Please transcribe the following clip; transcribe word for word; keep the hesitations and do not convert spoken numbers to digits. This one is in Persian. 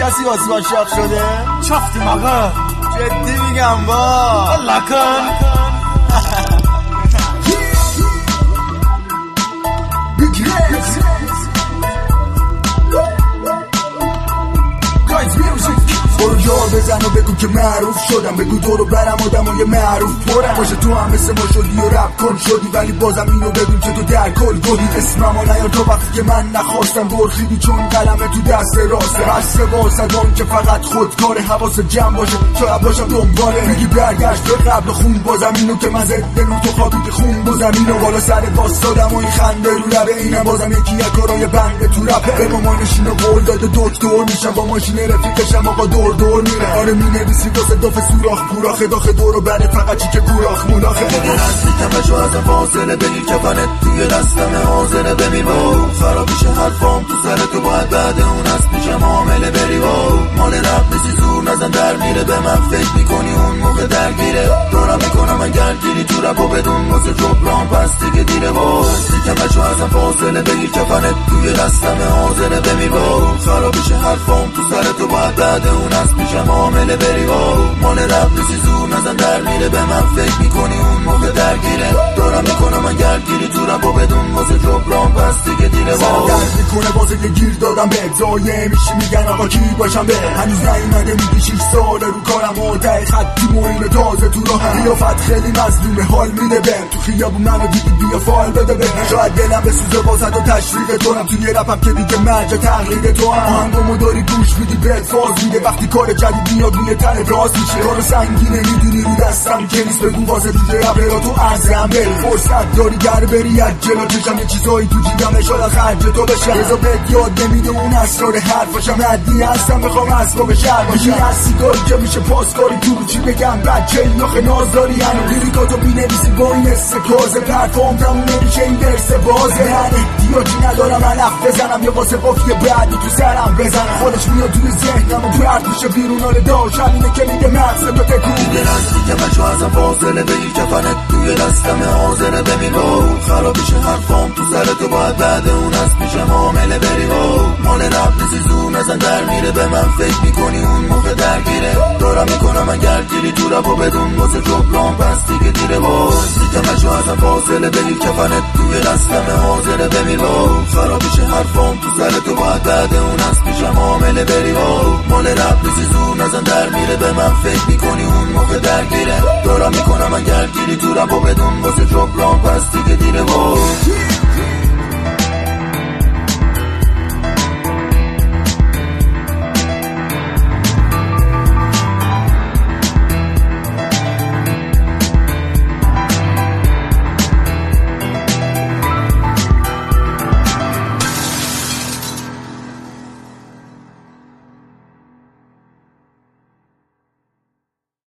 کسی واسه من شاخ شده؟ چافتیم آقا، جدی میگم با لکن برو جا بزن و بگو که معروف شدم، بگو دورو برم آدم و یه معروف پرم باشه. تو هم مثل ما شدی و رپ کن شدی، ولی بازم اینو بدون که تو در کل گلی اسمم و نیار تو وقتی که من نخواستم. برخیدی چون قلمه تو دست راسته، بسته واسد اون که فقط خودکاره. حواس جمع باشه شاید باشم دنباله، میگی برگشت به قبل خون بازم اینو که من ضد رو تو خوابیدی خون بازم اینو بالا سر واسادم و این خنده رو لبه. اینم بازم یکی یک کارای بنده تو رپه، به مامانشین و قول داده دکتر میشم با ماشین رفیقشم آقا دور دور میره. آره مینویسی واسه داف سوراخ پوراخه داخه دورو بره فقط چی که کوراخ مولاخه. اگه هستی کمشو از فاصله بگیر کفنت توی دستم حاضره بمی با خرابیشه حرفام تو سر تو باید بعد اون هست میشم عامله بری با مال رب نیستی زور نزن در میره به من فکر میکنی اون موقع درگیره دورم میکنم من گردگیری تو رب و بدون واسه جبران پس دیگه دیره با هستی کمشو از فاصله بگیر کفنت توی دستم حاضره بمی با خرابیشه حرفام تو سر تو باید بعد اون هست میشم عامله بری با مال رب نیستی زور نزن در میره به من فکر میکنی اون موقع درگیره دورم میکنم من گردگیری تو رب و بدون واسه جبران پس دیگه دیره با درد میکنه واسه یه گیر دادم به زایه میشی میگن آقا کی باشم به هنوز نیمده میگی شیش ساله رو کارم و ده خطی مهم تازه تو راهم قیافت خیلی مظلومه حال میده بهم تو خیابون منو دیدی بیا فال بده بهم شاید دلم بسوزه واسد و تشویق تو هم توی رپم که دیگه مرج تقلید تو هم آهنگامو داری گوش میدی بهت فاز میده وقتی کار جدید میاد روی تن راست میشه کارو سنگینه میدونی رو دستم که نیست بگو واسه دیگه رپرا تو ارزم بری فرصت داری گر بری از جلو چشم یه چیزایی تو جیبم شاید خرج تو بشم رضا بهت یاد نمیده اون اسرار حرفاشم عدی هستم میخوام اسباب شهر باشم از سیگاری که میشه پاسکاری تو چی بگم بچه این آخه ناز داری هنو لیریکاتو بینویسی با این استکازه پرفام تموم نمیشه این درس بازه من احتیاجی ندارم من حرف بزنم یا واسه قافیه بعدی تو سرم بزنم خودش میاد توی ذهنم و پرد میشه بیرون آره داشم اینه که میده مغز تو تکون دیگه نزدی که مشو ازم فاصله بگیر کفنت توی دستم حاضره بمیر با خرابیشه حرفام تو سر تو باید بعد اون هست میشم عامله بری با مال رب نیستی زور نزن در میره به من فکر میکنی اون موقع درگیره دورم میکنم من گردگیری تو رب و بدون واسه جبران پس دیگه دیره با دیگه مشو ازم فاصله بگیر کفنت توی دستم حاضره بمیر با خرابیشه حرفام تو سر تو باید بعد اون هست میشم عامله بری با مال رب نیستی زور نزن در میره به من فکر میکنی اون موقع درگیره دورم میکنم من گردگیری تو رب و بدون واسه جبران